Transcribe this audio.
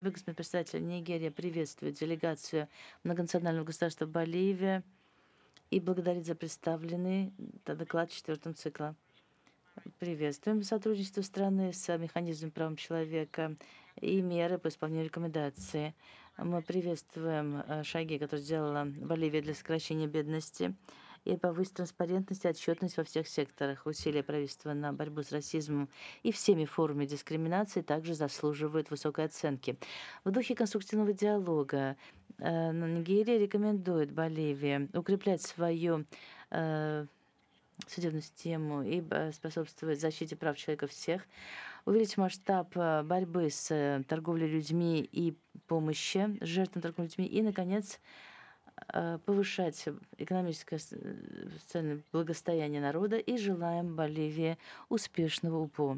Господин председатель, Нигерия приветствует делегацию многонационального государства Боливия и благодарит за представленный доклад четвертого цикла. Приветствуем сотрудничество страны с механизмом прав человека и меры по исполнению рекомендаций. Мы приветствуем шаги, которые сделала Боливия для сокращения бедности и повысить транспарентность и отчетность во всех секторах. Усилия правительства на борьбу с расизмом и всеми формами дискриминации также заслуживают высокой оценки. В духе конструктивного диалога Нигерия рекомендует Боливии укреплять свою судебную систему и способствовать защите прав человека всех, увеличить масштаб борьбы с торговлей людьми и помощи жертвам торговли людьми и, наконец, повышать экономическое социальное благосостояние народа и желаем Боливии успешного УПО.